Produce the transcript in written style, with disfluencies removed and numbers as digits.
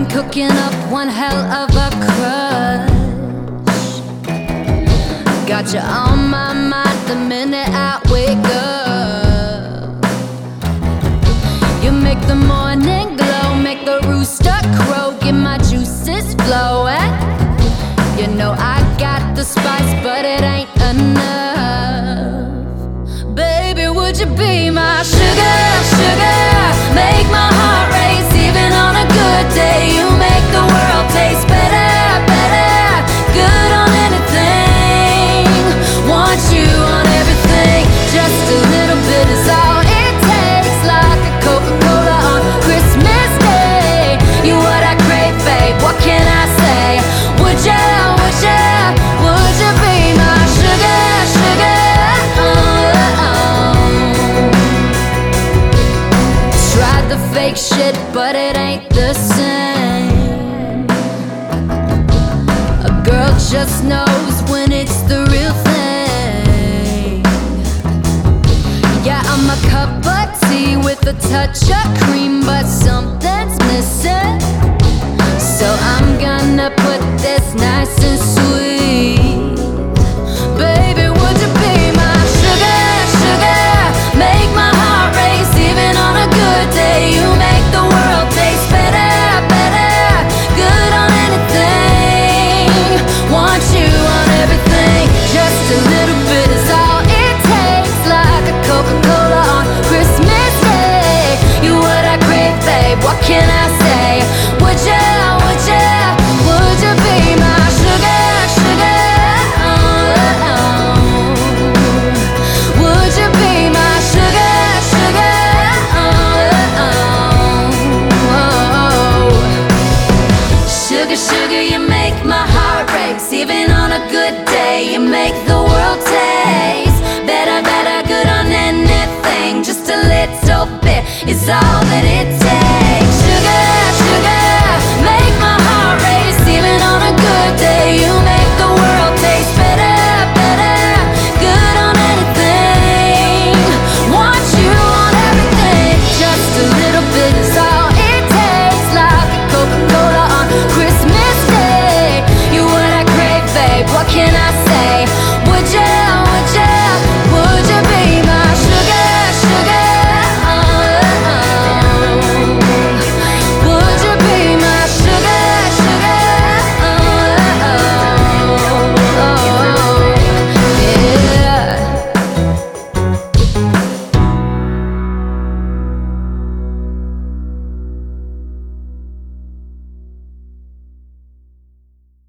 been cooking up one hell of a crush. Got you on my mind the minute I wake up. You make the morning glow, make the rooster crow, get my juices flowing. You know I got the spice, but it ain't enough. Baby, would you be my sugar, sugar? Make my heart race even on a good day. You make the world taste better, better. Good on anything, want you on everything. Just a little bit is all it takes, like a Coca-Cola on Christmas Day. You what I crave, babe, what can I say? Would you be my sugar, sugar? Tried the fake shit, but it ain't the same. A girl just knows when it's the real thing. Yeah, I'm a cup of tea with a touch of cream,